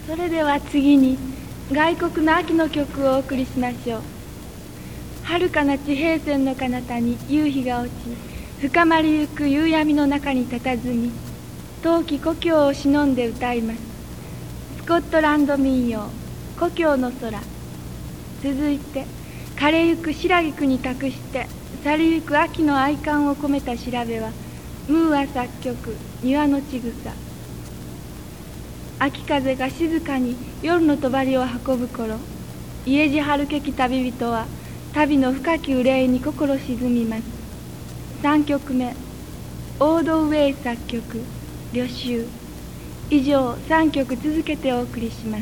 それでは次に外国の秋の曲をお送りしましょう。遥かな地平線の彼方に夕日が落ち、深まりゆく夕闇の中に佇み、冬季故郷を忍んで歌います。スコットランド民謡「故郷の空」。続いて枯れゆく白菊に託して去りゆく秋の哀感を込めた調べはムーア作曲「庭のちぐさ」。秋風が静かに夜の帳を運ぶ頃、家路春けき旅人は旅の深き憂いに心沈みます。3曲目オードウェイ作曲「旅愁」。以上3曲続けてお送りします。